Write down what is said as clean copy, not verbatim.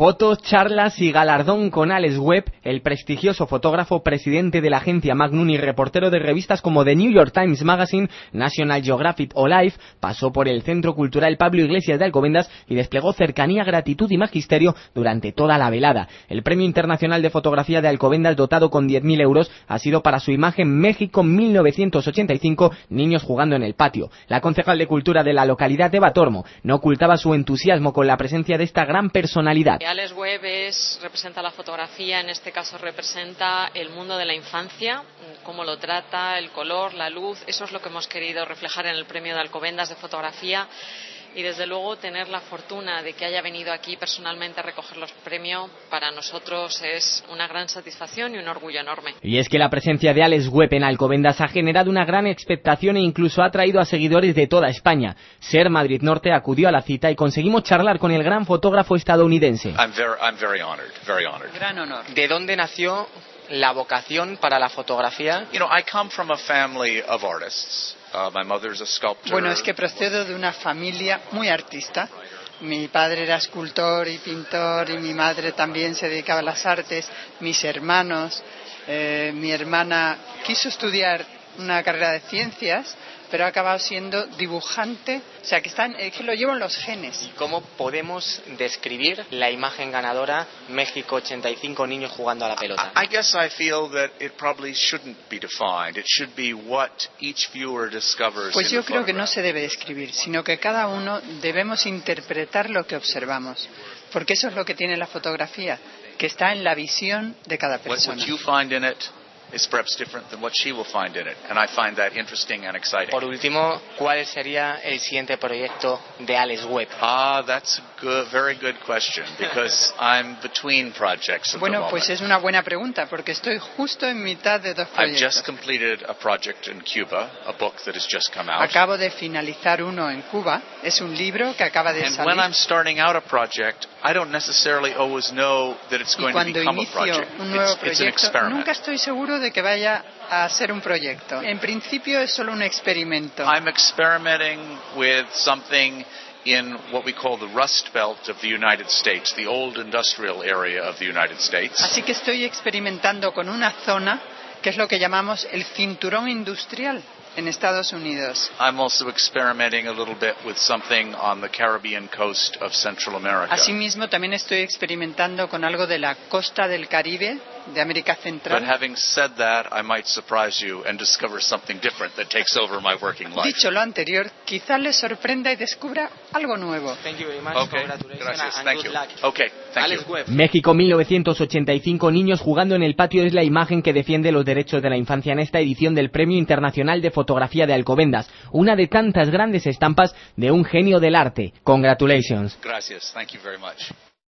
Fotos, charlas y galardón con Alex Webb, el prestigioso fotógrafo, presidente de la agencia Magnum y reportero de revistas como The New York Times Magazine, National Geographic o Life, pasó por el Centro Cultural Pablo Iglesias de Alcobendas y desplegó cercanía, gratitud y magisterio durante toda la velada. El Premio Internacional de Fotografía de Alcobendas, dotado con 10.000 euros, ha sido para su imagen México 1985, niños jugando en el patio. La concejal de Cultura de la localidad de Batormo no ocultaba su entusiasmo con la presencia de esta gran personalidad. Alex Webb representa la fotografía, en este caso representa el mundo de la infancia, cómo lo trata, el color, la luz. Eso es lo que hemos querido reflejar en el Premio de Alcobendas de Fotografía. Y desde luego tener la fortuna de que haya venido aquí personalmente a recoger los premios para nosotros es una gran satisfacción y un orgullo enorme. Y es que la presencia de Alex Webb en Alcobendas ha generado una gran expectación e incluso ha atraído a seguidores de toda España. Ser Madrid Norte acudió a la cita y conseguimos charlar con el gran fotógrafo estadounidense. I'm very honored. Gran honor. ¿De dónde nació la vocación para la fotografía? I come from a family of artists. My mother's a sculptor. Bueno, es que procedo de una familia muy artista. Mi padre era escultor y pintor y mi madre también se dedicaba a las artes. Mis hermanos, mi hermana quiso estudiar una carrera de ciencias, pero ha acabado siendo dibujante, o sea que lo llevan los genes. ¿Cómo podemos describir la imagen ganadora México 85, niños jugando a la pelota? I guess I feel that it probably shouldn't be defined. It should be what each viewer discovers. Pues yo creo que no se debe describir, sino que cada uno debemos interpretar lo que observamos, porque eso es lo que tiene la fotografía, que está en la visión de cada persona. What you find in it is perhaps different than what she will find in it, and I find that interesting and exciting. Por último, ¿cuál sería el siguiente proyecto de Alex Webb? That's a very good question, because I'm between projects at the moment. Pues es una buena pregunta, porque estoy justo en mitad de dos proyectos. I've just completed a project in Cuba, a book that has just come out. Acabo de finalizar uno en Cuba, es un libro que acaba de salir. And when I'm starting out a project, I don't necessarily always know that it's going to become a project. Y cuando inicio un nuevo proyecto, nunca estoy seguro de que vaya a ser un proyecto. En principio es solo un experimento. I'm experimenting with something in what we call the Rust Belt of the United States, the old industrial area of the United States. Así que estoy experimentando con una zona que es lo que llamamos el cinturón industrial en Estados Unidos. I'm also experimenting a little bit with something on the Caribbean coast of Central America. Asimismo, también estoy experimentando con algo de la costa del Caribe, de América Central. But having said that, I might surprise you and discover something different that takes over my working life. Dicho lo anterior, quizás les sorprenda y descubra algo nuevo. Thank you very much. Okay, gracias. Thank you. Okay, thank Alex you. Webb. México 1985, niños jugando en el patio es la imagen que defiende los derechos de la infancia en esta edición del Premio Internacional de Fotografía de Alcobendas, una de tantas grandes estampas de un genio del arte. Congratulations. Gracias. Thank you very much.